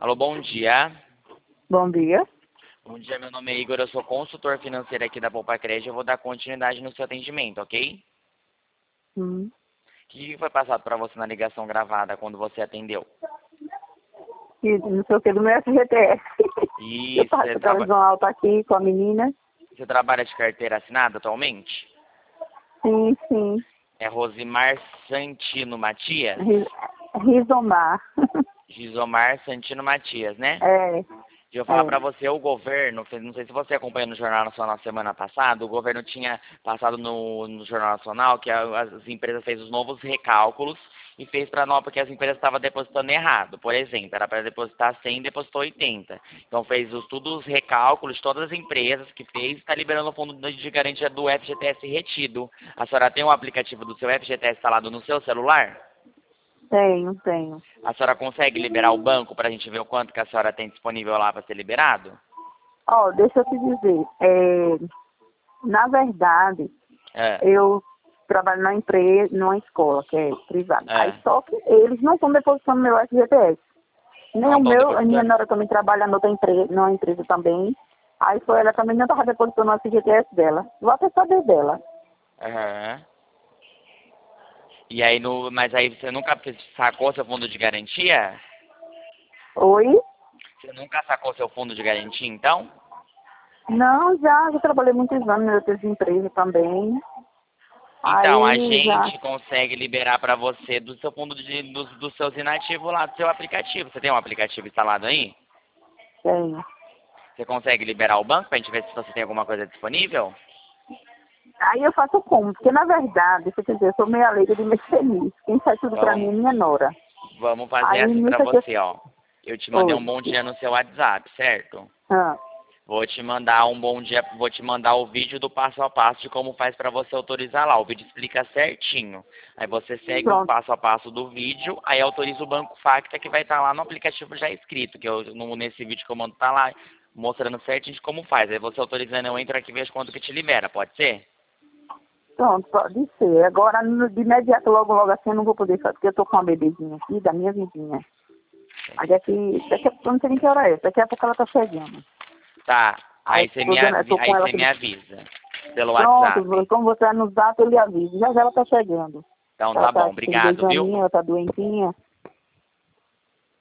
Alô, bom dia. Bom dia. Bom dia, meu nome é Igor, eu sou consultor financeiro aqui da Poupa Crédito. Eu vou dar continuidade no seu atendimento, ok? Hum. O que foi passado para você na ligação gravada quando você atendeu? E não sei o que do meu FGTS. Eu Isso, tava com a televisão alta aqui com a menina. você trabalha de carteira assinada atualmente? Sim, sim. É Rosimar Santino Matias? Rizomar. Gisomar Santino Matias, né? É, Deixa eu falar é. para você, o governo, não sei se você acompanhou no Jornal Nacional semana passada, o governo tinha passado no Jornal Nacional que as empresas fez os novos recálculos e fez para nós, porque as empresas estavam depositando errado. Por exemplo, era para depositar 100 e depositou 80. Então fez todos os recálculos de todas as empresas que fez e está liberando o fundo de garantia do FGTS retido. A senhora tem um aplicativo do seu FGTS instalado no seu celular? Tenho. A senhora consegue liberar o banco para a gente ver o quanto que a senhora tem disponível lá para ser liberado? Ó, deixa eu te dizer. Na verdade, É, eu trabalho na empresa, numa escola que é privada. Aí é. só que eles não estão depositando meu FGTS. Nem Não o estão meu, a minha depositando. nora também trabalha noutra empresa, numa empresa também. Aí foi ela também não estava depositando o FGTS dela. Vou até saber dela. Aham. E aí, mas aí você nunca sacou seu fundo de garantia? Oi? Você nunca sacou seu fundo de garantia, então? Não, já trabalhei muitos anos em outras empresas também. Então, a Aí já gente consegue liberar para você do seu fundo dos seus inativos lá do seu aplicativo. Você tem um aplicativo instalado aí? tenho. Você consegue liberar o banco para a gente ver se você tem alguma coisa disponível? Aí eu faço como? Porque na verdade, deixa eu te dizer, eu sou meio alegre de mexer nisso. Quem faz tudo pra mim é Vamos, minha nora. vamos fazer Aí assim para nisso aqui. você, ó. Eu te mandei Oi. um bom dia no seu WhatsApp, certo? Ah, Vou te mandar um bom dia, vou te mandar o vídeo do passo a passo de como faz para você autorizar lá. O vídeo explica certinho. Aí você segue o pronto. passo a passo do vídeo, aí autoriza o Banco Facta que vai estar lá no aplicativo já escrito, que eu nesse vídeo que eu mando tá lá mostrando certinho de como faz. Aí você autorizando, eu entro aqui e vejo quanto que te libera, pode ser? Pronto, pode ser. Agora, de imediato, logo assim, eu não vou poder fazer, porque eu tô com uma bebezinha aqui, da minha vizinha. Aí daqui a pouco, eu não sei nem que hora é, daqui a pouco ela tá chegando. Tá. Aí eu tô com Aí ela você aqui. me avisa pelo Pronto, WhatsApp. como você vai nos dados, eu lhe aviso. Já ela tá chegando. Então Ela tá tá bom, aqui, tem 2 obrigado, viu? aninhos, ela tá doentinha.